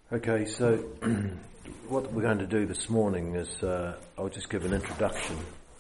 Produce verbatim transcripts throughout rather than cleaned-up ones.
Okay, so what we're going to do this morning is uh, I'll just give an introduction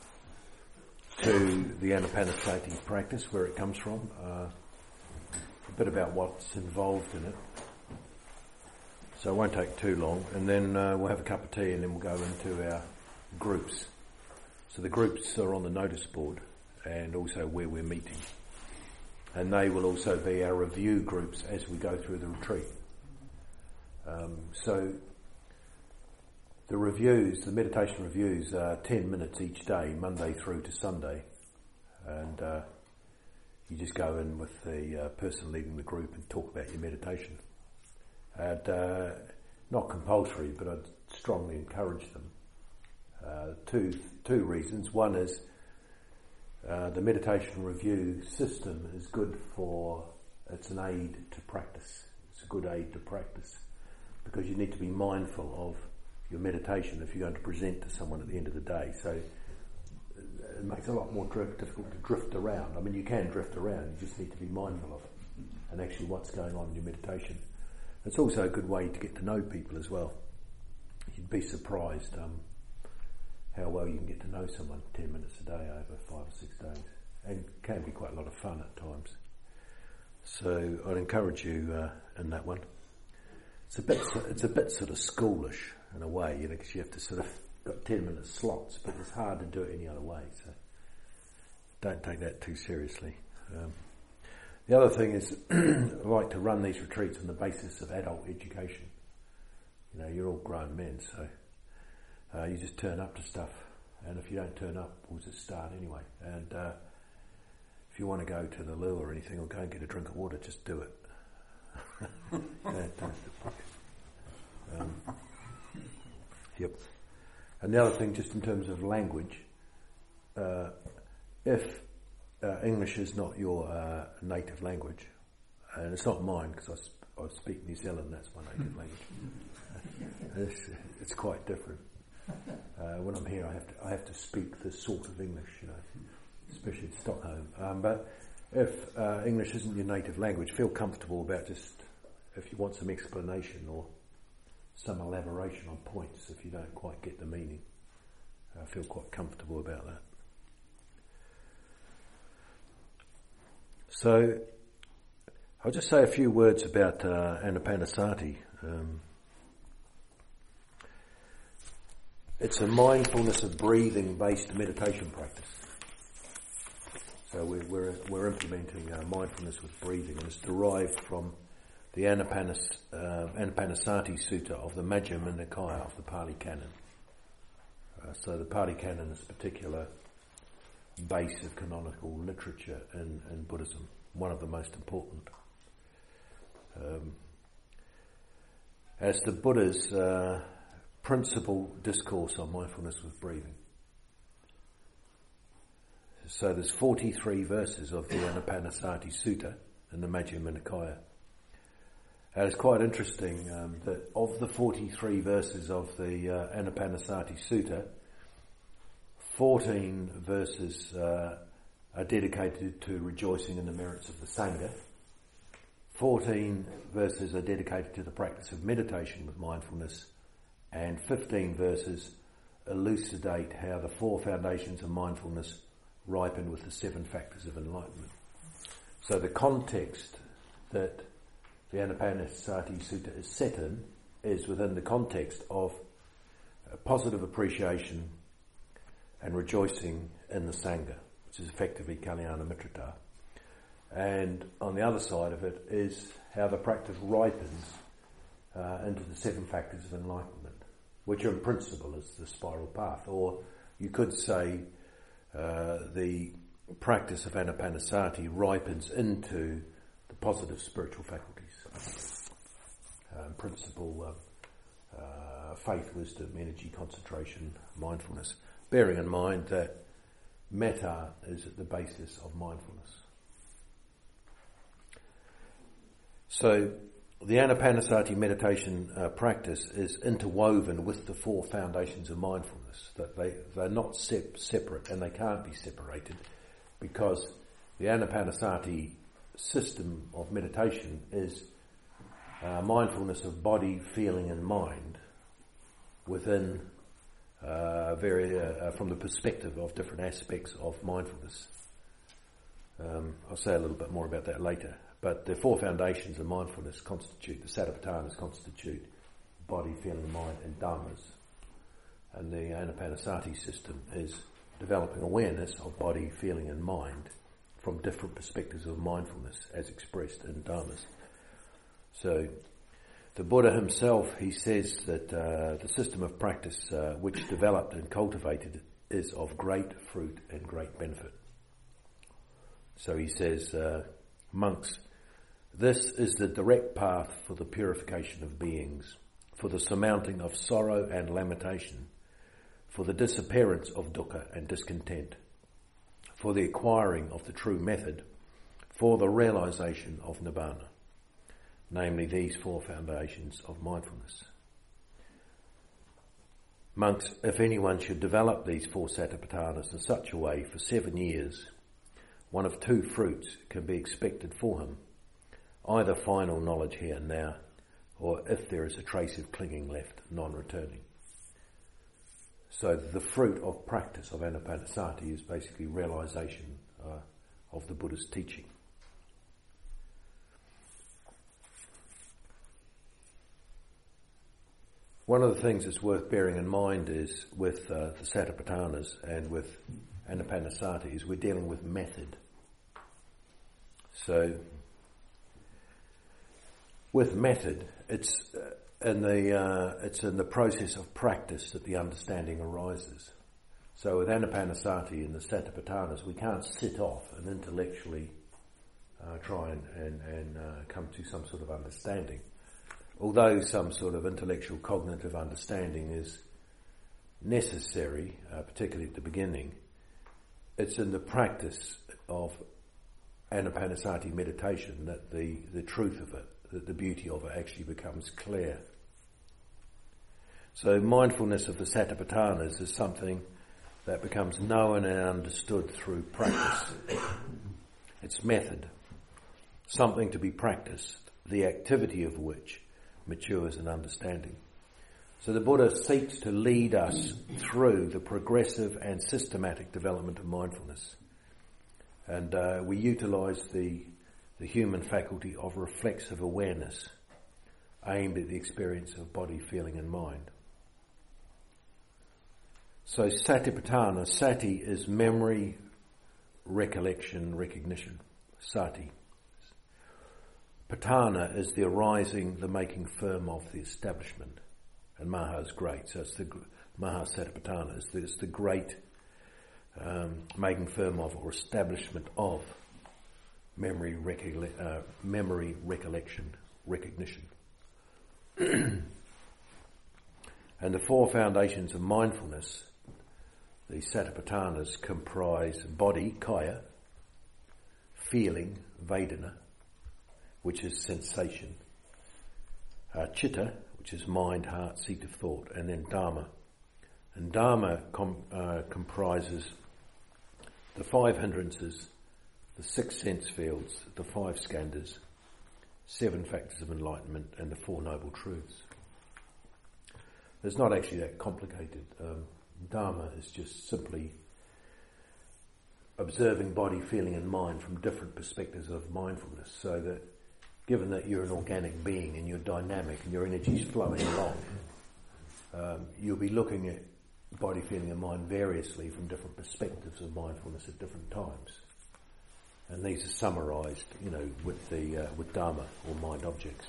to the Anapanasati practice, where it comes from, uh, a bit about what's involved in it. So it won't take too long, and then uh, we'll have a cup of tea and then we'll go into our groups. So the groups are on the notice board and also where we're meeting. And they will also be our review groups as we go through the retreat. Um, so the reviews, the meditation reviews are ten minutes each day, Monday through to Sunday. And uh, you just go in with the uh, person leading the group and talk about your meditation. And, uh, not compulsory, but I'd strongly encourage them. Uh, two two reasons. One is uh, the meditation review system is good for, it's an aid to practice. It's a good aid to practice because you need to be mindful of your meditation if you're going to present to someone at the end of the day. So it makes it a lot more drift, difficult to drift around. I mean, you can drift around, you just need to be mindful of it and actually what's going on in your meditation. It's also a good way to get to know people as well. You'd be surprised um, how well you can get to know someone ten minutes a day over five or six days. And it can be quite a lot of fun at times. So I'd encourage you uh, in that one. It's a bit, it's a bit sort of schoolish in a way, you know, because you have to sort of got ten minute slots, but it's hard to do it any other way. So don't take that too seriously. Um, the other thing is, I like to run these retreats on the basis of adult education. You know, you're all grown men, so uh, you just turn up to stuff, and if you don't turn up, we'll just start anyway. And uh, if you want to go to the loo or anything, or go and get a drink of water, just do it. um, yep. And the other thing, just in terms of language, uh, if uh, English is not your uh, native language, and it's not mine because I, sp- I speak New Zealand, that's my native language. it's, it's quite different. Uh, when I'm here, I have to I have to speak this sort of English, you know, especially in Stockholm. Um, but if uh, English isn't your native language, feel comfortable about just, if you want some explanation or some elaboration on points, if you don't quite get the meaning, uh, feel quite comfortable about that. So, I'll just say a few words about uh, Anapanasati. Um, it's a mindfulness of breathing based meditation practice. So we're, we're, we're implementing uh, mindfulness with breathing, and it's derived from the Anapanas, uh, Anapanasati Sutta of the Majjhima Nikaya of the Pali Canon. Uh, so the Pali Canon is a particular base of canonical literature in, in Buddhism, one of the most important. Um, as the Buddha's uh, principal discourse on mindfulness with breathing. So there's forty-three verses of the Anapanasati Sutta in the Majjhima Nikaya. And it's quite interesting um, that of the forty-three verses of the uh, Anapanasati Sutta, fourteen verses uh, are dedicated to rejoicing in the merits of the Sangha. fourteen verses are dedicated to the practice of meditation with mindfulness, and fifteen verses elucidate how the four foundations of mindfulness ripen with the seven factors of enlightenment. So the context that the Anapanasati Sutta is set in is within the context of positive appreciation and rejoicing in the Sangha, which is effectively Kalyana Mitrata. And on the other side of it is how the practice ripens uh, into the seven factors of enlightenment, which in principle is the spiral path. Or you could say uh, the practice of Anapanasati ripens into the positive spiritual faculties. Uh, in principle, uh, uh, faith, wisdom, energy, concentration, mindfulness. Bearing in mind that metta is at the basis of mindfulness. So the Anapanasati meditation uh, practice is interwoven with the four foundations of mindfulness. That they, they're not sep- separate, and they can't be separated, because the Anapanasati system of meditation is uh, mindfulness of body, feeling and mind within uh, very, uh, from the perspective of different aspects of mindfulness. Um, I'll say a little bit more about that later. But the four foundations of mindfulness constitute, the Satipatthanas constitute body, feeling, mind and dhammas. And the Anapanasati system is developing awareness of body, feeling and mind from different perspectives of mindfulness as expressed in dhammas. So the Buddha himself, he says that uh, the system of practice uh, which developed and cultivated is of great fruit and great benefit. So he says, uh, monks, this is the direct path for the purification of beings, for the surmounting of sorrow and lamentation, for the disappearance of dukkha and discontent, for the acquiring of the true method, for the realization of nibbana, namely these four foundations of mindfulness. Monks, if anyone should develop these four Satipatthanas in such a way for seven years, one of two fruits can be expected for him, either final knowledge here and now, or if there is a trace of clinging left, non-returning. So the fruit of practice of Anapanasati is basically realization uh, of the Buddha's teaching. One of the things that's worth bearing in mind is with uh, the Satipatthanas and with Anapanasati is we're dealing with method. So with method, it's uh, in the uh, it's in the process of practice that the understanding arises. So with Anapanasati and the Satipatthanas, we can't sit off and intellectually uh, try and and, and uh, come to some sort of understanding. Although some sort of intellectual cognitive understanding is necessary, uh, particularly at the beginning, it's in the practice of Anapanasati meditation that the, the truth of it, that the beauty of it actually becomes clear. So mindfulness of the Satipatthanas is something that becomes known and understood through practice. It's method, something to be practiced, the activity of which matures in understanding. So the Buddha seeks to lead us through the progressive and systematic development of mindfulness. And uh, we utilise the, the human faculty of reflexive awareness aimed at the experience of body, feeling and mind. So Satipatthana, sati is memory, recollection, recognition. Sati. Patthana is the arising, the making firm of the establishment. And Maha is great, so it's the Maha Satipatthana, it's the, it's the great um, making firm of or establishment of memory, recolle- uh, memory, recollection, recognition. And the four foundations of mindfulness, the Satipatthanas, comprise body, kaya, feeling, vedana, which is sensation, uh, chitta, which is mind, heart, seat of thought, and then dhamma. And dhamma com- uh, comprises the five hindrances, the six sense fields, the five skandhas, seven factors of enlightenment, and the four noble truths. It's not actually that complicated. Um, dhamma is just simply observing body, feeling and mind from different perspectives of mindfulness, so that given that you're an organic being and you're dynamic and your energy's flowing along, um, you'll be looking at body, feeling and mind variously from different perspectives of mindfulness at different times. And these are summarised, you know, with the uh, with Dhamma or mind objects.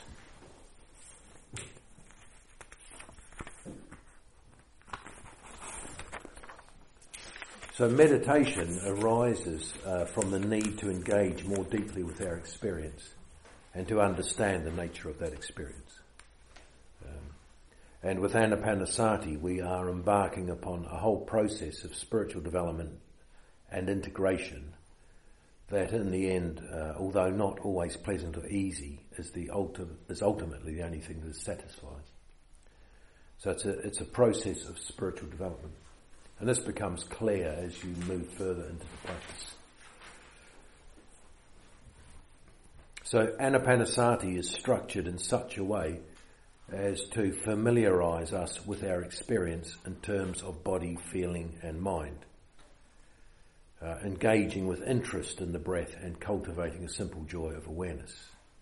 So meditation arises uh, from the need to engage more deeply with our experience and to understand the nature of that experience. Um, and with Anapanasati, we are embarking upon a whole process of spiritual development and integration that in the end, uh, although not always pleasant or easy, is the ulti- is ultimately the only thing that satisfies. So it's a, it's a process of spiritual development. And this becomes clear as you move further into the practice. So Anapanasati is structured in such a way as to familiarise us with our experience in terms of body, feeling and mind. Uh, engaging with interest in the breath and cultivating a simple joy of awareness.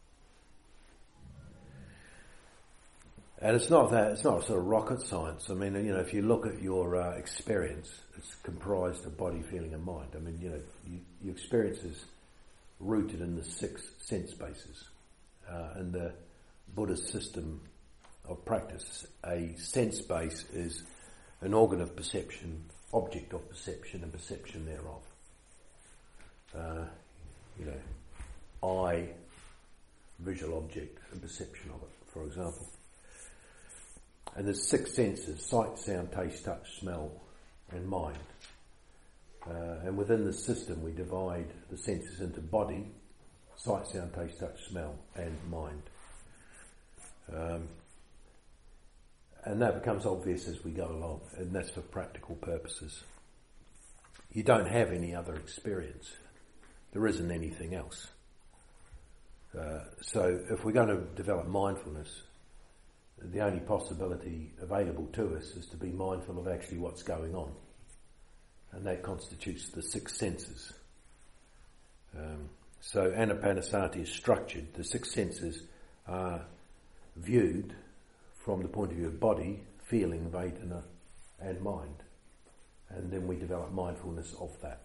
And it's not that, it's not sort of rocket science. I mean, you know, if you look at your uh, experience, it's comprised of body, feeling and mind. I mean, you know, you, your experience is rooted in the six sense bases. Uh, in the Buddhist system of practice, a sense base is an organ of perception, object of perception and perception thereof. Uh, you know, eye, visual object and perception of it, for example. And there's six senses: sight, sound, taste, touch, smell and mind. Uh, and within the system we divide the senses into body, sight, sound, taste, touch, smell and mind. Um, and that becomes obvious as we go along, and that's for practical purposes. You don't have any other experience. There isn't anything else. Uh, so if we're going to develop mindfulness, the only possibility available to us is to be mindful of actually what's going on. And that constitutes the six senses. Um, so Anapanasati is structured. The six senses are viewed from the point of view of body, feeling, vedana and mind. And then we develop mindfulness of that.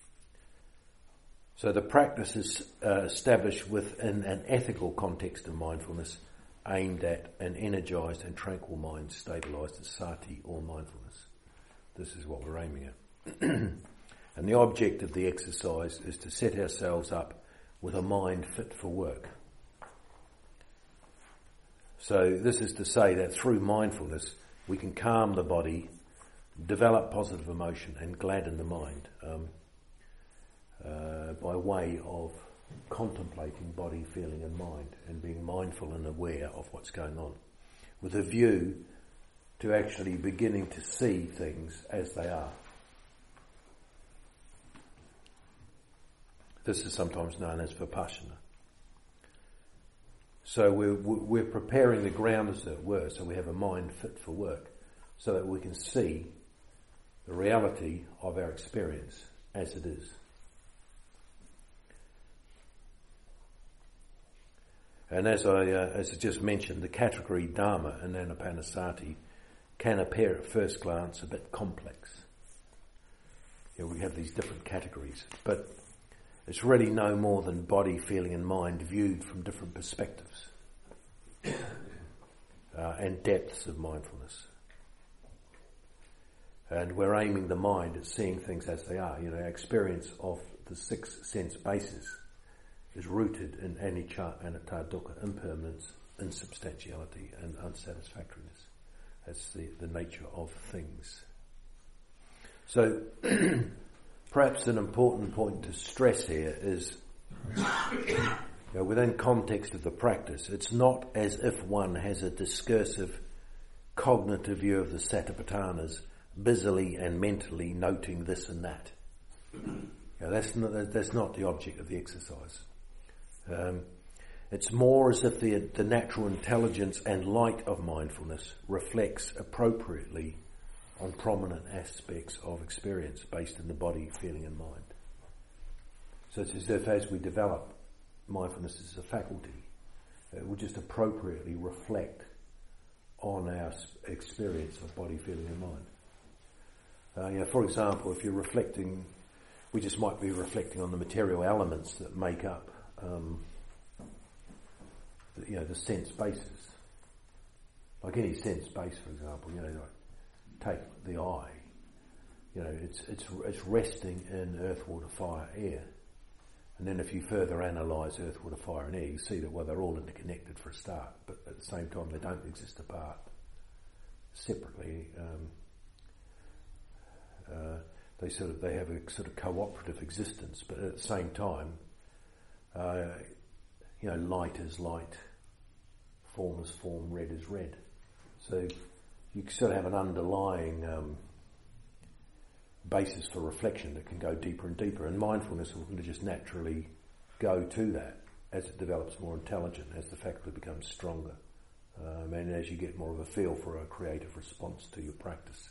So the practice is uh, established within an ethical context of mindfulness aimed at an energised and tranquil mind stabilised as sati or mindfulness. This is what we're aiming at. And the object of the exercise is to set ourselves up with a mind fit for work. So this is to say that through mindfulness we can calm the body, develop positive emotion and gladden the mind um, uh, by way of contemplating body, feeling and mind and being mindful and aware of what's going on, with a view to actually beginning to see things as they are. This is sometimes known as vipassana. So we're, we're preparing the ground, as it were, so we have a mind fit for work, so that we can see the reality of our experience as it is. And as I, uh, as I just mentioned, the category Dharma in Anapanasati can appear at first glance a bit complex. You know, we have these different categories, but it's really no more than body, feeling and mind viewed from different perspectives uh, and depths of mindfulness. And we're aiming the mind at seeing things as they are. You know, our experience of the six sense bases is rooted in anicca, anatta, dukkha, impermanence, insubstantiality and unsatisfactoriness. That's the, the nature of things. So perhaps an important point to stress here is, you know, within context of the practice, it's not as if one has a discursive cognitive view of the Satipatthanas, busily and mentally noting this and that. You know, that's not, that's not the object of the exercise. Um, it's more as if the, the natural intelligence and light of mindfulness reflects appropriately on prominent aspects of experience based in the body, feeling and mind. So it's as if as we develop mindfulness as a faculty, it will just appropriately reflect on our experience of body, feeling and mind. Uh, you know, for example, if you're reflecting, we just might be reflecting on the material elements that make up um, the, you know, the sense bases. Like any sense base, for example, you know, like take the eye. You know, it's it's it's resting in earth, water, fire, air. And then if you further analyse earth, water, fire and air, you see that, well, they're all interconnected for a start, but at the same time they don't exist apart, separately. Um, uh, they sort of, they have a sort of cooperative existence, but at the same time, uh, you know, light is light, form is form, red is red. So you sort of have an underlying um, basis for reflection that can go deeper and deeper, and mindfulness will just naturally go to that. as it develops more intelligent, as the faculty becomes stronger, um, and as you get more of a feel for a creative response to your practice.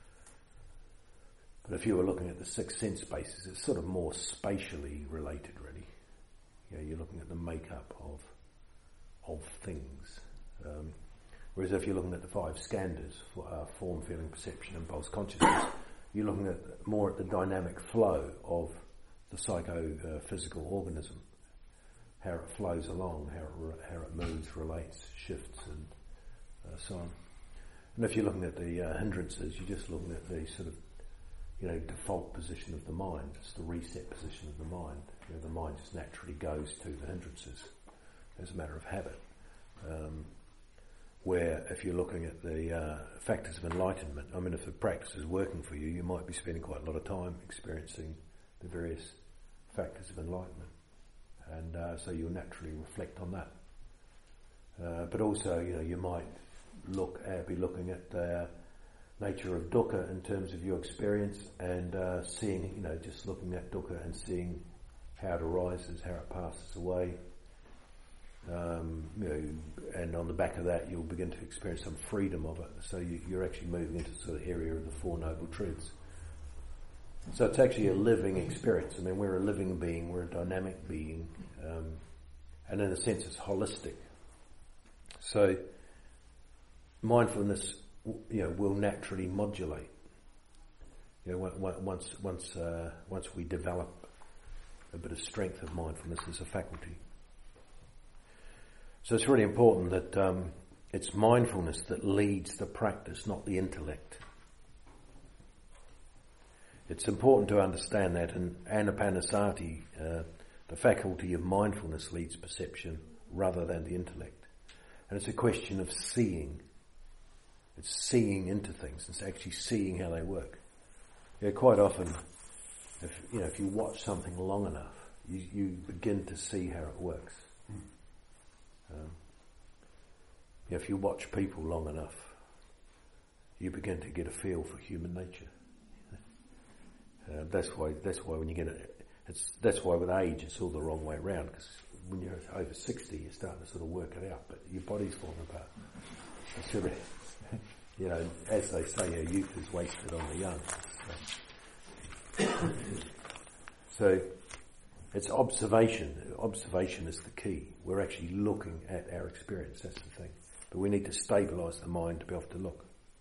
But if you were looking at the six sense bases, it's sort of more spatially related, really. You know, you're looking at the makeup of of things. Um, whereas if you're looking at the five skandhas, for, uh, form, feeling, perception, impulse, consciousness, you're looking at more at the dynamic flow of the psycho-physical uh, organism, how it flows along, how it, re- how it moves, relates, shifts, and uh, so on. And if you're looking at the uh, hindrances, you're just looking at the sort of, you know, default position of the mind. It's the reset position of the mind. You know, the mind just naturally goes to the hindrances as a matter of habit. Um, where if you're looking at the uh, factors of enlightenment, I mean, if the practice is working for you, you might be spending quite a lot of time experiencing the various factors of enlightenment. And uh, so you'll naturally reflect on that. Uh, but also, you know, you might look at, be looking at the nature of dukkha in terms of your experience, and uh, seeing, you know, just looking at dukkha and seeing how it arises, how it passes away. Um, you know, and on the back of that, you'll begin to experience some freedom of it. So you, you're actually moving into the sort of area of the Four Noble Truths. So it's actually a living experience. I mean, we're a living being, we're a dynamic being, um, and in a sense, it's holistic. So mindfulness, you know, will naturally modulate. You know, once once uh, once we develop a bit of strength of mindfulness as a faculty. So it's really important that um, it's mindfulness that leads the practice, not the intellect. It's important to understand that in Anapanasati, uh, the faculty of mindfulness leads perception rather than the intellect. And it's a question of seeing. It's seeing into things. It's actually seeing how they work. You know, quite often, if you know, if you watch something long enough, you, you begin to see how it works. Um, you know, if you watch people long enough, you begin to get a feel for human nature. Uh, that's why. That's why when you get it, it's that's why with age it's all the wrong way around. Because when you're over sixty, you're starting to sort of work it out, but your body's falling apart. It's sort of, you know, as they say, our youth is wasted on the young. So, so it's observation. Observation is the key. We're actually looking at our experience. That's the thing. But we need to stabilise the mind to be able to look.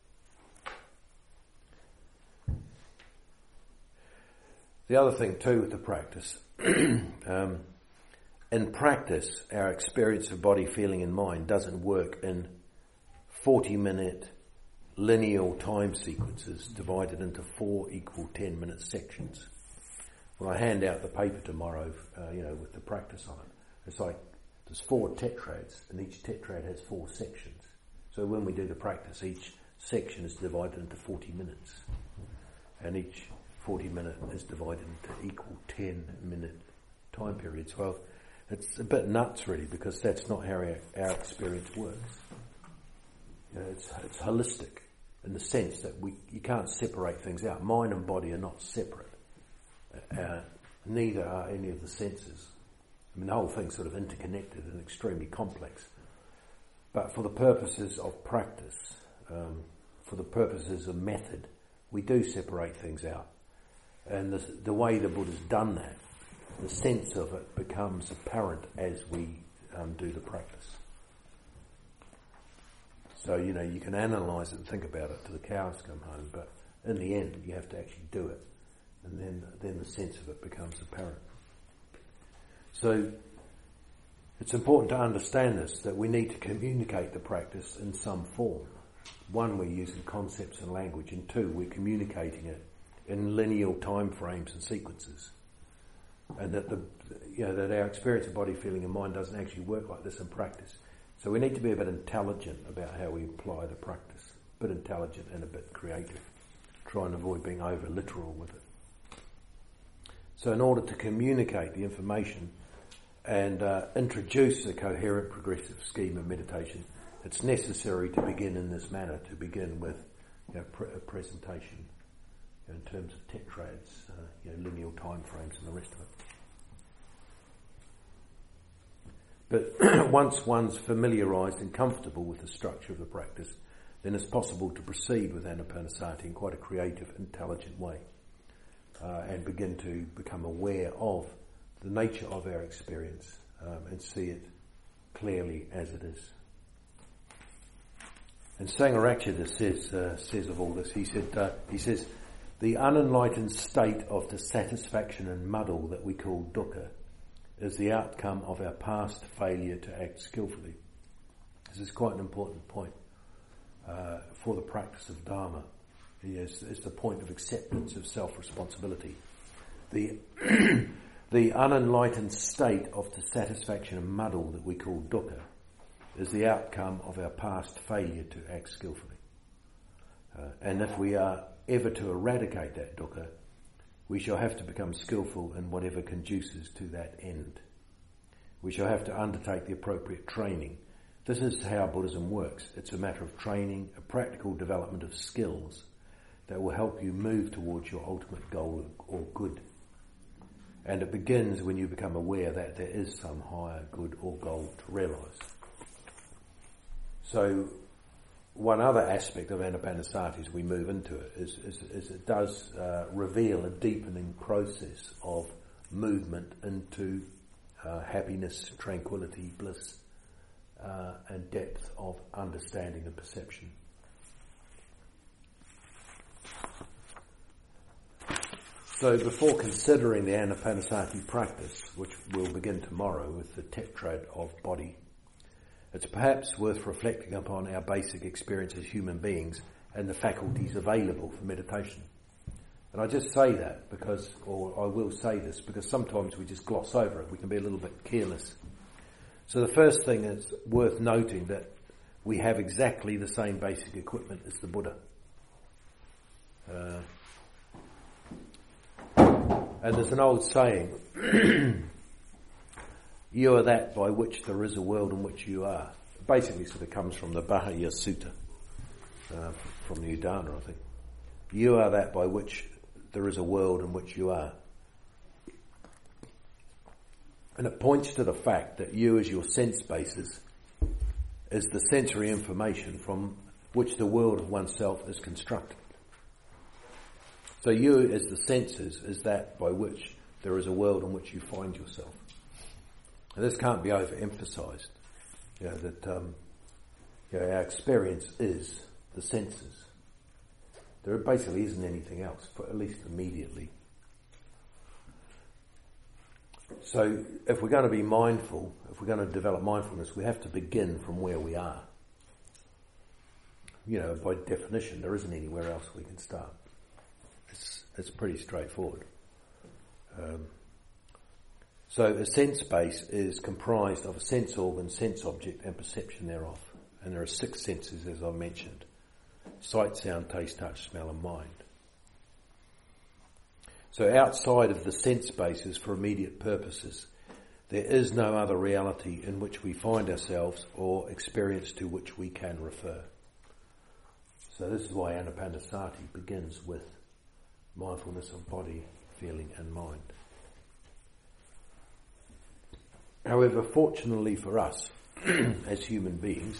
The other thing too with the practice, um, in practice, our experience of body, feeling and mind doesn't work in forty minute lineal time sequences divided into four equal ten minute sections. When I hand out the paper tomorrow, uh, you know, with the practice on it, it's like there's four tetrads and each tetrad has four sections. So when we do the practice, each section is divided into forty minutes, and each forty minute is divided into equal ten minute time periods. Well, it's a bit nuts really, because that's not how our, our experience works. You know, it's, it's holistic in the sense that we you can't separate things out. Mind and body are not separate. Uh, neither are any of the senses. I mean, the whole thing's sort of interconnected and extremely complex. But for the purposes of practice, um, for the purposes of method, we do separate things out. And the, the way the Buddha's done that, the sense of it becomes apparent as we um, do the practice. So, you know, you can analyse it and think about it till the cows come home, but in the end, you have to actually do it. And then, then the sense of it becomes apparent. So, it's important to understand this, that we need to communicate the practice in some form. One, we're using concepts and language, and two, we're communicating it in lineal time frames and sequences. And that the, you know, that our experience of body, feeling and mind doesn't actually work like this in practice. So we need to be a bit intelligent about how we apply the practice. A bit intelligent and a bit creative. Try and avoid being over literal with it. So in order to communicate the information and uh, introduce a coherent progressive scheme of meditation, it's necessary to begin in this manner, to begin with, you know, pre- a presentation, you know, in terms of tetrads, uh, you know, lineal time frames and the rest of it. But once one's familiarised and comfortable with the structure of the practice, then it's possible to proceed with Anapanasati in quite a creative, intelligent way, uh, and begin to become aware of the nature of our experience um, and see it clearly as it is. And Sangharakshita says uh, says of all this, he said uh, he says, the unenlightened state of dissatisfaction and muddle that we call dukkha is the outcome of our past failure to act skillfully. This is quite an important point uh, for the practice of Dharma. It's, it's the point of acceptance of self-responsibility. The the unenlightened state of dissatisfaction and muddle that we call dukkha is the outcome of our past failure to act skillfully. Uh, and if we are ever to eradicate that dukkha, we shall have to become skillful in whatever conduces to that end. We shall have to undertake the appropriate training. This is how Buddhism works. It's a matter of training, a practical development of skills that will help you move towards your ultimate goal or good. And it begins when you become aware that there is some higher good or goal to realise. So one other aspect of Anapanasati as we move into it is, is, is it does uh, reveal a deepening process of movement into uh, happiness, tranquility, bliss, uh, and depth of understanding and perception. So before considering the Anapanasati practice, which we'll begin tomorrow with the tetrad of body, it's perhaps worth reflecting upon our basic experience as human beings and the faculties available for meditation. And I just say that because, or I will say this, because sometimes we just gloss over it. We can be a little bit careless. So the first thing is worth noting that we have exactly the same basic equipment as the Buddha. Uh, and there's an old saying, you are that by which there is a world in which you are. It basically sort of comes from the Bahaya Sutta, uh, from the Udana, I think. You are that by which there is a world in which you are. And it points to the fact that you as your sense basis is the sensory information from which the world of oneself is constructed. So you as the senses is that by which there is a world in which you find yourself. And this can't be overemphasised. You know, that um, you know, our experience is the senses. There basically isn't anything else, for at least immediately. So if we're going to be mindful, if we're going to develop mindfulness, we have to begin from where we are. You know, by definition, there isn't anywhere else we can start. It's, it's pretty straightforward. Um, So a sense base is comprised of a sense organ, sense object and perception thereof. And there are six senses, as I mentioned. Sight, sound, taste, touch, smell and mind. So outside of the sense bases for immediate purposes, there is no other reality in which we find ourselves or experience to which we can refer. So this is why Anapanasati begins with mindfulness of body, feeling and mind. However, fortunately for us, as human beings,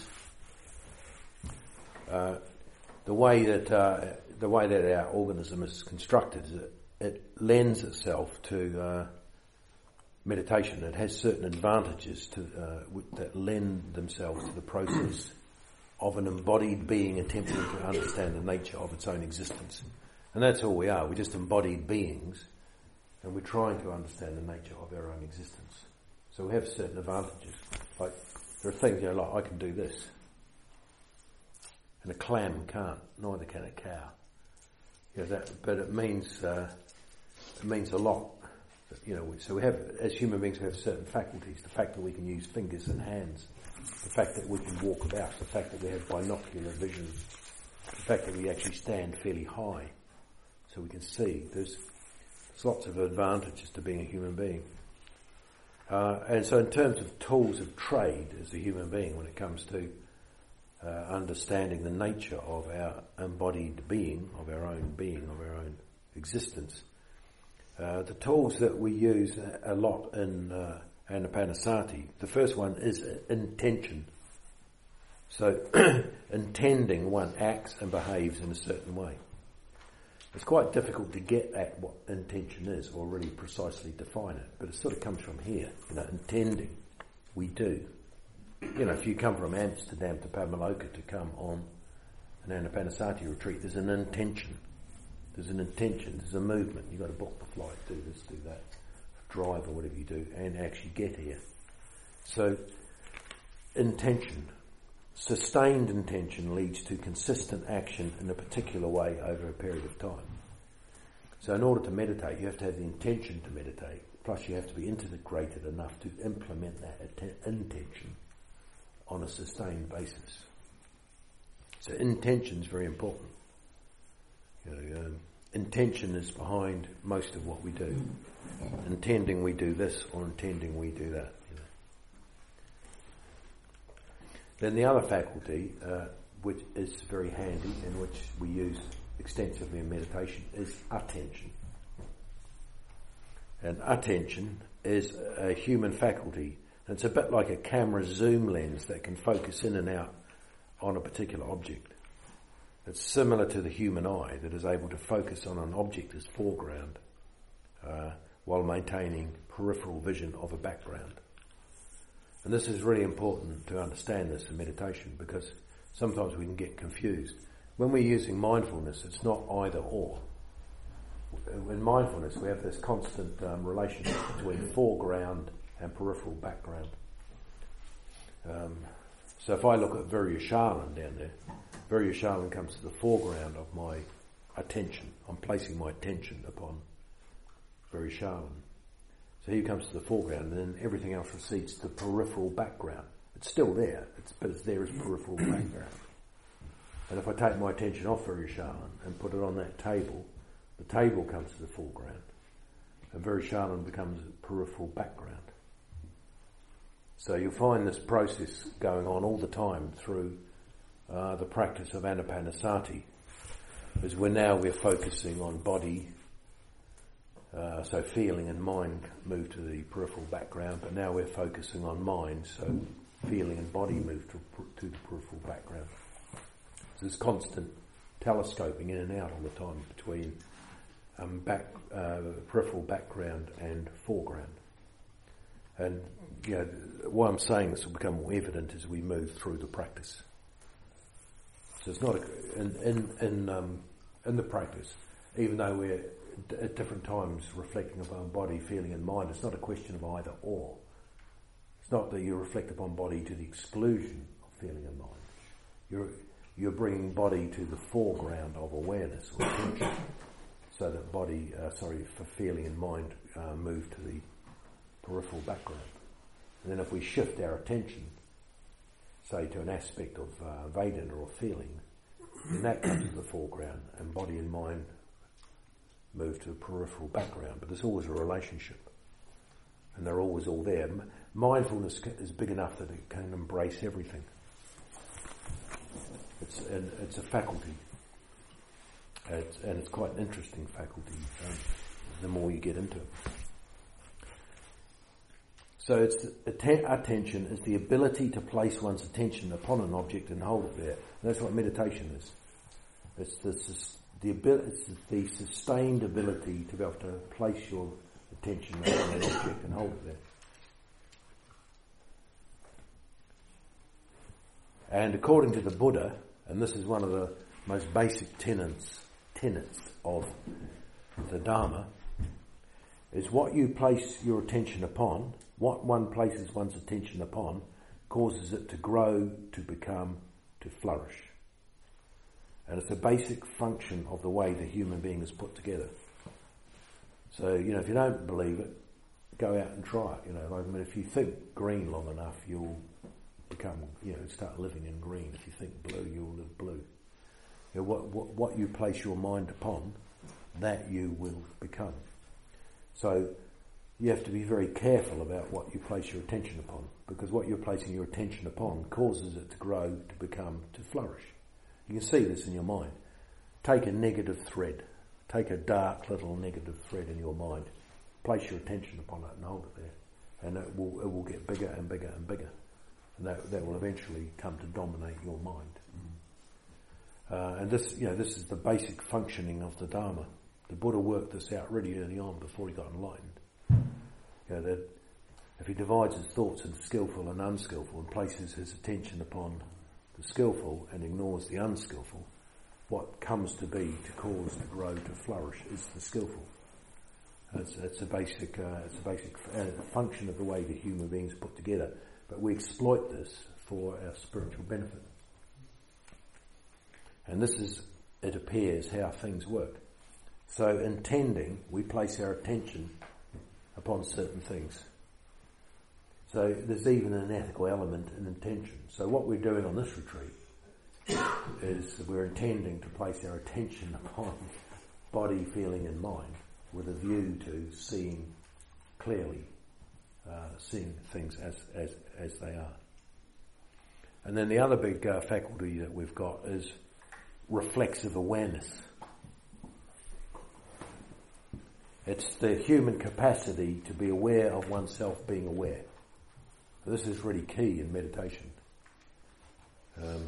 uh, the way that uh, the way that our organism is constructed is it, it lends itself to uh, meditation. It has certain advantages to uh, that lend themselves to the process of an embodied being attempting to understand the nature of its own existence. And that's all we are. We're just embodied beings, and we're trying to understand the nature of our own existence. So we have certain advantages. Like, there are things, you know, like I can do this. And a clam can't, neither can a cow. You know, that, but it means, uh, it means a lot. You know, so we have, as human beings, we have certain faculties. The fact that we can use fingers and hands. The fact that we can walk about. The fact that we have binocular vision. The fact that we actually stand fairly high. So we can see. There's, there's lots of advantages to being a human being. Uh, and so in terms of tools of trade as a human being, when it comes to uh, understanding the nature of our embodied being, of our own being, of our own existence, uh, the tools that we use a lot in uh, Anapanasati. The first one is intention. So, intending one acts and behaves in a certain way. It's quite difficult to get at what intention is or really precisely define it, but it sort of comes from here. You know, intending, we do. You know, if you come from Amsterdam to Pamaloka to come on an Anapanasati retreat, there's an intention. There's an intention, there's a movement. You've got to book the flight, do this, do that, drive or whatever you do, and actually get here. So, intention. Sustained intention leads to consistent action in a particular way over a period of time. So in order to meditate, you have to have the intention to meditate, plus you have to be integrated enough to implement that att- intention on a sustained basis. So intention is very important. You know, um, intention is behind most of what we do. Intending we do this or intending we do that. Then the other faculty, uh, which is very handy and which we use extensively in meditation, is attention. And attention is a human faculty. And it's a bit like a camera zoom lens that can focus in and out on a particular object. It's similar to the human eye that is able to focus on an object as foreground uh, while maintaining peripheral vision of a background. And this is really important to understand this in meditation, because sometimes we can get confused. When we're using mindfulness, it's not either or. In mindfulness, we have this constant um, relationship between foreground and peripheral background. Um, so if I look at Viryashalan down there, Viryashalan comes to the foreground of my attention. I'm placing my attention upon Viryashalan. So he comes to the foreground, and then everything else recedes to the peripheral background. It's still there, it's, but it's there as peripheral background. And if I take my attention off Viryashalan and put it on that table, the table comes to the foreground, and Viryashalan becomes a peripheral background. So you'll find this process going on all the time through uh, the practice of Anapanasati, as we're now we're focusing on body. Uh, so feeling and mind move to the peripheral background, but now we're focusing on mind, so feeling and body move to, to the peripheral background. So there's constant telescoping in and out all the time between um, back, uh, peripheral background and foreground. And you know, why I'm saying this will become more evident as we move through the practice. So it's not a, in in in, um, in the practice, even though we're at different times reflecting upon body, feeling and mind, it's not a question of either or. It's not that you reflect upon body to the exclusion of feeling and mind. You're you're bringing body to the foreground of awareness or attention, so that body, uh, sorry, for feeling and mind uh, move to the peripheral background. And then if we shift our attention, say to an aspect of uh, Vedana or feeling, then that comes to the foreground, and body and mind move to the peripheral background. But there's always a relationship, and they're always all there. M- mindfulness is big enough that it can embrace everything. It's an, it's a faculty, it's, and it's quite an interesting faculty um, the more you get into it. So it's atten- attention is the ability to place one's attention upon an object and hold it there. And that's what meditation is. It's the the ability, it's the sustained ability to be able to place your attention on an object and hold it there. And according to the Buddha, and this is one of the most basic tenets tenets of the Dharma, is what you place your attention upon, what one places one's attention upon, causes it to grow, to become, to flourish. And it's a basic function of the way the human being is put together. So, you know, if you don't believe it, go out and try it. You know, like, I mean, if you think green long enough, you'll become, you know, start living in green. If you think blue, you'll live blue. You know, what, what, what you place your mind upon, that you will become. So you have to be very careful about what you place your attention upon, because what you're placing your attention upon causes it to grow, to become, to flourish. You can see this in your mind. Take a negative thread. Take a dark little negative thread in your mind. Place your attention upon it and hold it there. and it will it will get bigger and bigger and bigger, and that that will eventually come to dominate your mind. Mm. Uh, and this, you know, this is the basic functioning of the Dharma. The Buddha worked this out really early on before he got enlightened. You know, that if he divides his thoughts into skillful and unskillful and places his attention upon the skillful and ignores the unskillful, what comes to be, to cause, to grow, to flourish is the skillful. It's, it's a basic, uh, it's a basic uh, function of the way the human beings are put together. But we exploit this for our spiritual benefit. And this is, it appears, how things work. So intending, we place our attention upon certain things. So there's even an ethical element in intention. So what we're doing on this retreat is we're intending to place our attention upon body, feeling and mind with a view to seeing clearly, uh, seeing things as, as, as they are. And then the other big uh, faculty that we've got is reflexive awareness. It's the human capacity to be aware of oneself being aware. This is really key in meditation. Um,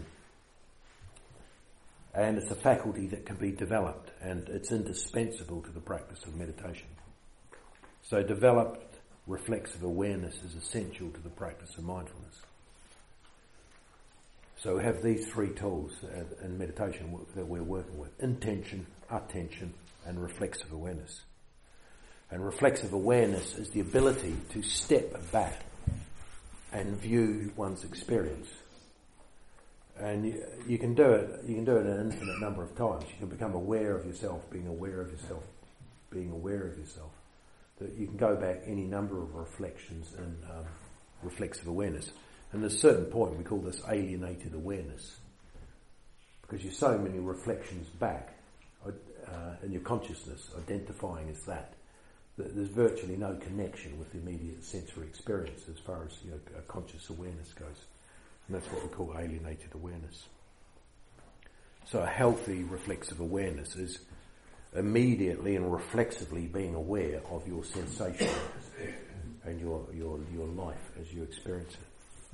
and it's a faculty that can be developed, and it's indispensable to the practice of meditation. So developed reflexive awareness is essential to the practice of mindfulness. So we have these three tools in meditation that we're working with: intention, attention, and reflexive awareness. And reflexive awareness is the ability to step back and view one's experience. And you, you can do it, you can do it an infinite number of times. You can become aware of yourself, being aware of yourself, being aware of yourself. That you can go back any number of reflections in um, reflexive awareness. And there's a certain point we call this alienated awareness. Because you're so many reflections back uh, in your consciousness, identifying as that, that there's virtually no connection with the immediate sensory experience as far as, you know, conscious awareness goes. And that's what we call alienated awareness. So a healthy reflexive awareness is immediately and reflexively being aware of your sensation and your, your, your life as you experience it.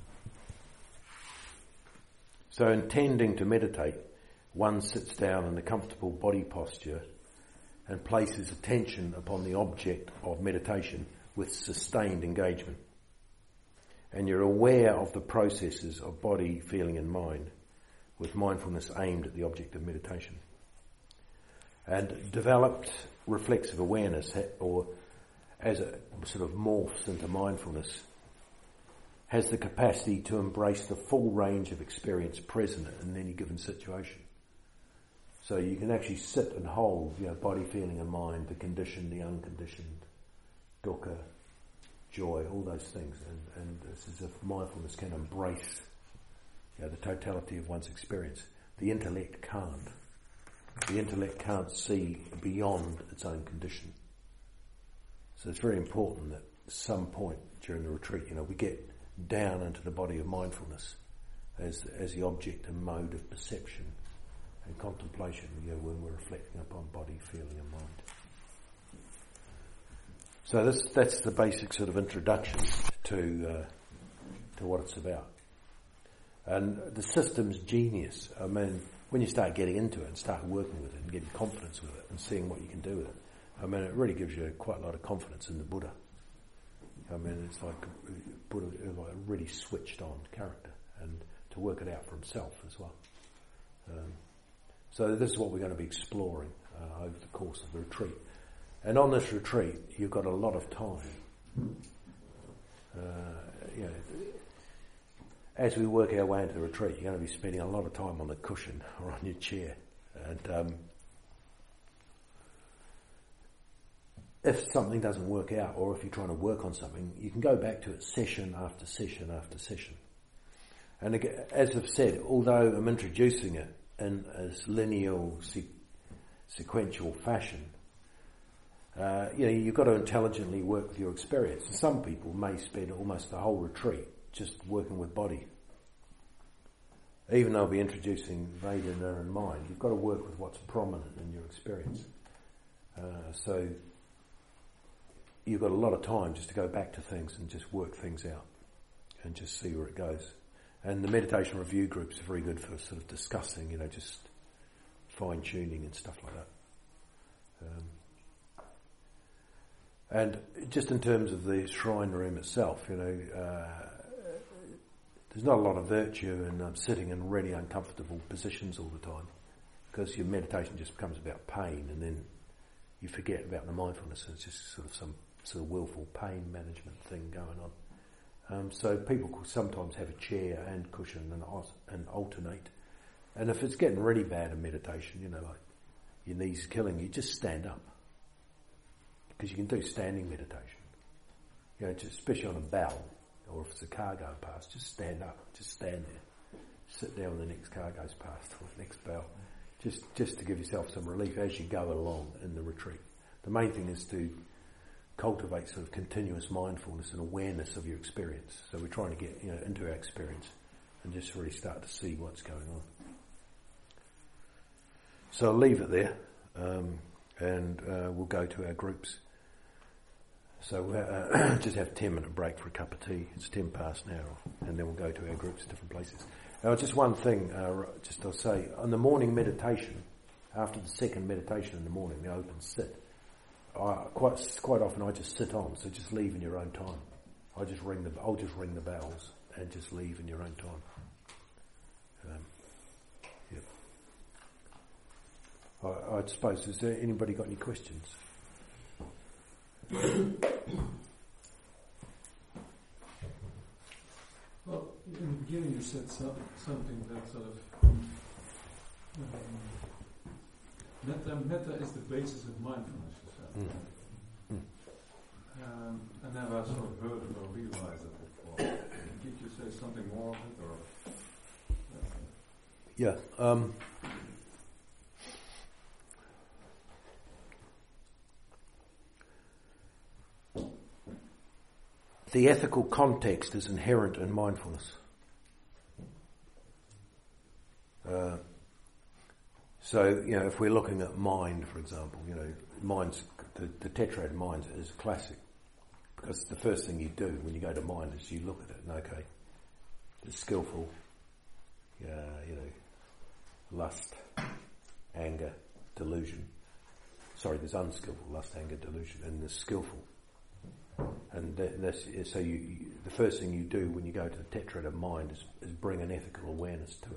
So intending to meditate, one sits down in a comfortable body posture and places attention upon the object of meditation with sustained engagement. And you're aware of the processes of body, feeling and mind with mindfulness aimed at the object of meditation. And developed reflexive awareness, or as it sort of morphs into mindfulness, has the capacity to embrace the full range of experience present in any given situation. So you can actually sit and hold, you know, body, feeling and mind, the conditioned, the unconditioned, dukkha, joy, all those things. And, and it's as if mindfulness can embrace, you know, the totality of one's experience. The intellect can't. The intellect can't see beyond its own condition. So it's very important that at some point during the retreat, you know, we get down into the body of mindfulness as as the object and mode of perception and contemplation, you know, when we're reflecting upon body, feeling and mind. So this that's the basic sort of introduction to uh, to what it's about. And the system's genius. I mean, when you start getting into it and start working with it and getting confidence with it and seeing what you can do with it, I mean, it really gives you quite a lot of confidence in the Buddha. I mean, it's like Buddha, like a really switched on character, and to work it out for himself as well. Um, so this is what we're going to be exploring uh, over the course of the retreat. And on this retreat, you've got a lot of time. Uh, you know, as we work our way into the retreat, you're going to be spending a lot of time on the cushion or on your chair. And um, if something doesn't work out, or if you're trying to work on something, you can go back to it session after session after session. And again, as I've said, although I'm introducing it in a lineal, se- sequential fashion, uh, you know, you've got to intelligently work with your experience. And some people may spend almost the whole retreat just working with body. Even though I'll be introducing Vedana and mind, you've got to work with what's prominent in your experience. Uh, so you've got a lot of time just to go back to things and just work things out and just see where it goes. And the meditation review groups are very good for sort of discussing, you know, just fine-tuning and stuff like that. Um, and just in terms of the shrine room itself, you know, uh, there's not a lot of virtue in um, sitting in really uncomfortable positions all the time, because your meditation just becomes about pain, and then you forget about the mindfulness, and it's just sort of some sort of willful pain management thing going on. Um, so people could sometimes have a chair and cushion and, and alternate. And if it's getting really bad in meditation, you know, like your knees are killing you, just stand up. Because you can do standing meditation. You know, just, especially on a bell, or if it's a car going past, just stand up, just stand there. Sit down when the next car goes past, or the next bell. Just, just to give yourself some relief as you go along in the retreat. The main thing is to cultivate sort of continuous mindfulness and awareness of your experience. So we're trying to get, you know, into our experience and just really start to see what's going on. So I'll leave it there, um, and uh, we'll go to our groups. So we'll uh, just have a ten minute break for a cup of tea. It's ten past now, and then we'll go to our groups, different places. Now, just one thing, uh, just I'll say, on the morning meditation, after the second meditation in the morning, the open sit, I, quite quite often I just sit on, so just leave in your own time. I just ring the, I'll just ring the bells and just leave in your own time. Um, yeah. I, I suppose, has there anybody got any questions? Well, in the beginning you said so, something that sort of um, metta, metta is the basis of mindfulness. You said. Mm. Mm. Um, I never sort of heard it or realized it before. Could you say something more of it, or? Uh, yeah. Um, The ethical context is inherent in mindfulness. Uh, so, you know, if we're looking at mind, for example, you know, mind's, the, the tetrad mind is classic, because the first thing you do when you go to mind is you look at it and, okay, it's skillful, uh, you know, lust, anger, delusion. Sorry, there's unskillful, lust, anger, delusion, and there's skillful. And that's, so you, you, the first thing you do when you go to the tetrad of mind is, is bring an ethical awareness to it.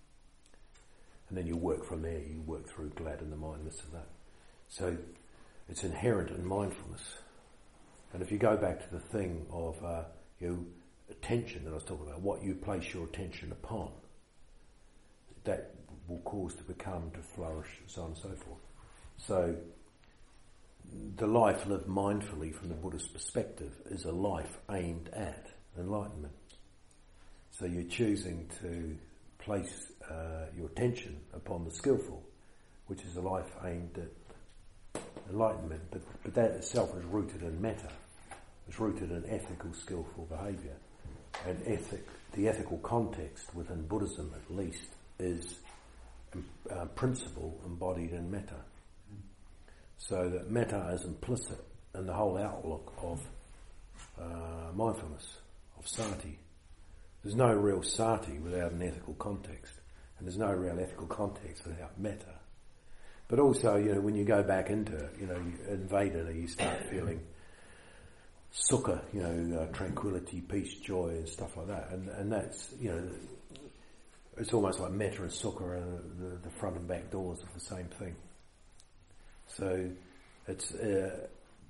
And then you work from there, you work through gladden the mind, this and that. So it's inherent in mindfulness. And if you go back to the thing of uh, you know, attention that I was talking about, what you place your attention upon, that will cause to become, to flourish, and so on and so forth. So the life lived mindfully from the Buddhist perspective is a life aimed at enlightenment. So you're choosing to place uh, your attention upon the skillful, which is a life aimed at enlightenment, but, but that itself is rooted in metta. It's rooted in ethical, skillful behaviour. And ethic, the ethical context within Buddhism, at least, is uh, principle embodied in metta. So that metta is implicit in the whole outlook of uh, mindfulness, of sati. There's no real sati without an ethical context, and there's no real ethical context without metta. But also, you know, when you go back into it, you know, you, in Vedana you start feeling sukha, you know, uh, tranquility, peace, joy, and stuff like that. And and that's, you know, it's almost like metta and sukha are the, the front and back doors of the same thing. So it's uh,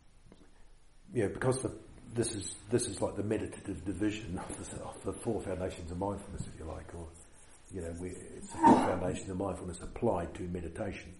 you know, because the, this is this is like the meditative division of the, of the four foundations of mindfulness, if you like, or you know, we, it's the four foundations of mindfulness applied to meditation.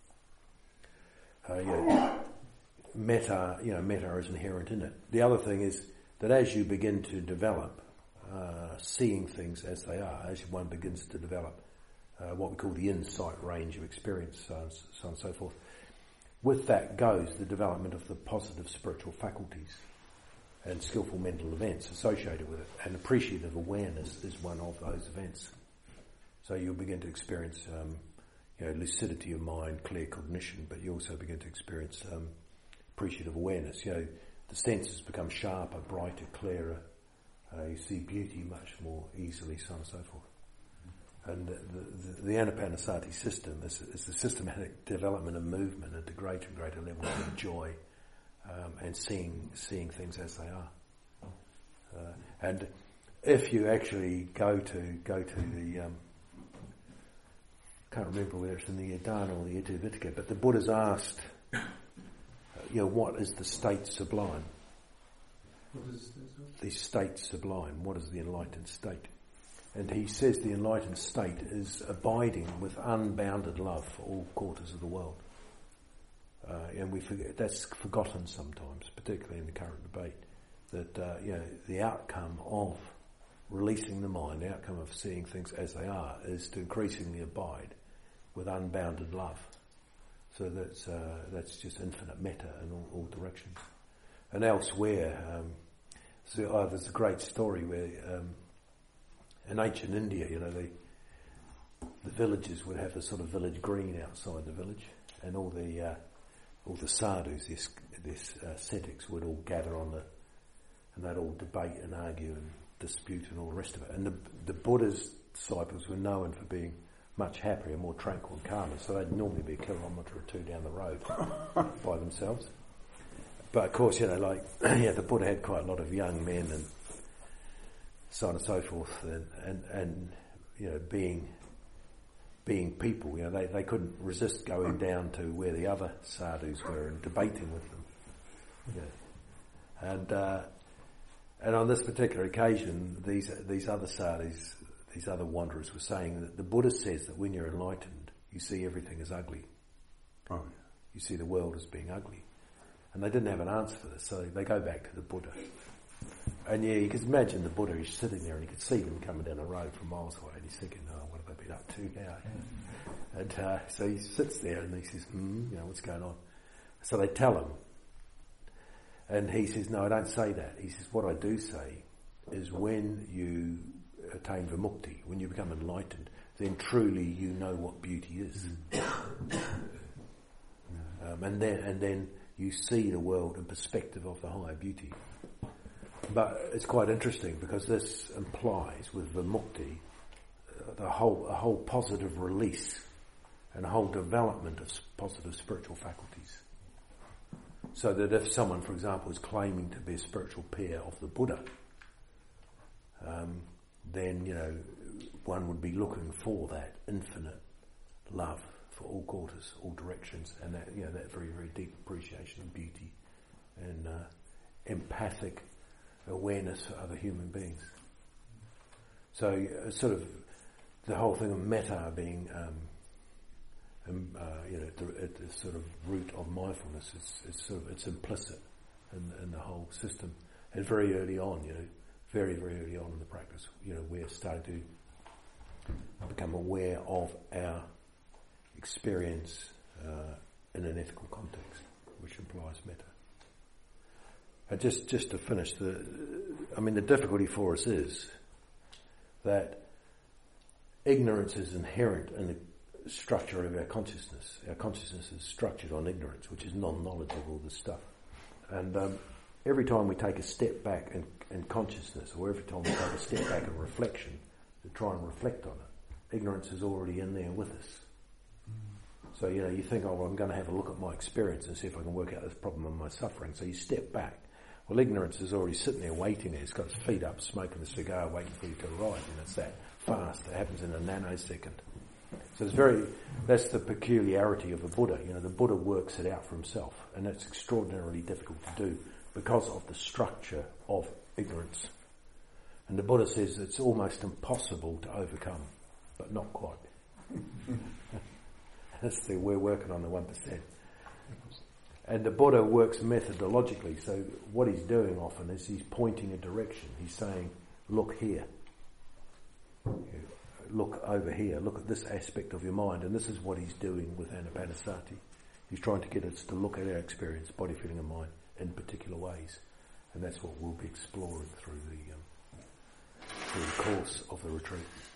Uh, you know, metta, you know, metta is inherent in it. The other thing is that as you begin to develop uh, seeing things as they are, as one begins to develop uh, what we call the insight range of experience, so on, so on and so forth. With that goes the development of the positive spiritual faculties and skillful mental events associated with it. And appreciative awareness is one of those events. So you'll begin to experience um, you know, lucidity of mind, clear cognition, but you also begin to experience um, appreciative awareness. You know, the senses become sharper, brighter, clearer. Uh, you see beauty much more easily, so on and so forth. And the, the, the Anapanasati system is, is the systematic development of movement into greater and greater levels of joy um, and seeing seeing things as they are. Uh, and if you actually go to go to the um, can't remember whether it's in the Adana or the Itivitika, but the Buddha's asked, uh, you know, what is the state sublime? What is this? The state sublime. What is the enlightened state? And he says the enlightened state is abiding with unbounded love for all quarters of the world. Uh, and we forget, that's forgotten sometimes, particularly in the current debate, that uh, you know, the outcome of releasing the mind, the outcome of seeing things as they are, is to increasingly abide with unbounded love. So that's uh, that's just infinite metta in all, all directions. And elsewhere, um, so, oh, there's a great story where um, in ancient India, you know, the the villages would have a sort of village green outside the village, and all the uh, all the sadhus, these, these uh, ascetics, would all gather on the, and they'd all debate and argue and dispute and all the rest of it. And the, the Buddha's disciples were known for being much happier, more tranquil and calmer, so they'd normally be a kilometre or two down the road by themselves. But of course, you know, like, yeah, the Buddha had quite a lot of young men and so on and so forth, and, and, and you know, being being people, you know, they, they couldn't resist going down to where the other sadhus were and debating with them. You know. And uh, and on this particular occasion, these these other sadhus, these other wanderers were saying that the Buddha says that when you're enlightened, you see everything as ugly. Oh. You see the world as being ugly. And they didn't have an answer for this, so they go back to the Buddha. And yeah, you could imagine the Buddha, he's sitting there and you could see them coming down the road from miles away, and he's thinking, oh, what have they been up to now? And uh, so he sits there and he says, hmm, you know, what's going on? So they tell him. And he says, no, I don't say that. He says, what I do say is when you attain vimukti, when you become enlightened, then truly you know what beauty is. um, and then and then you see the world in perspective of the higher beauty. But it's quite interesting because this implies with vimukti uh, the whole a whole positive release and a whole development of positive spiritual faculties. So that if someone, for example, is claiming to be a spiritual peer of the Buddha, um, then, you know, one would be looking for that infinite love for all quarters, all directions, and that, you know, that very, very deep appreciation of beauty and uh, empathic awareness for other human beings. So, uh, sort of, the whole thing of metta being, um, um, uh, you know, the, at the sort of root of mindfulness is, is sort of, it's implicit in, in the whole system. And very early on, you know, very, very early on in the practice, you know, we're starting to become aware of our experience uh, in an ethical context, which implies metta. And just, just to finish, the, I mean, the difficulty for us is that ignorance is inherent in the structure of our consciousness. Our consciousness is structured on ignorance, which is non-knowledge of all this stuff. And um, every time we take a step back in, in consciousness, or every time we take a step back in reflection to try and reflect on it, ignorance is already in there with us. So, you know, you think, oh, well, I'm going to have a look at my experience and see if I can work out this problem of my suffering. So you step back. Well, ignorance is already sitting there waiting there. It's got its feet up, smoking a cigar, waiting for you to arrive. And it's that fast. It happens in a nanosecond. So it's very, that's the peculiarity of the Buddha. You know, the Buddha works it out for himself. And that's extraordinarily difficult to do because of the structure of ignorance. And the Buddha says it's almost impossible to overcome, but not quite. That's the, we're working on the one percent. And the Buddha works methodologically, so what he's doing often is he's pointing a direction. He's saying, look here. Look over here. Look at this aspect of your mind. And this is what he's doing with Anapanasati. He's trying to get us to look at our experience, body, feeling and mind, in particular ways. And that's what we'll be exploring through the, um, through the course of the retreat.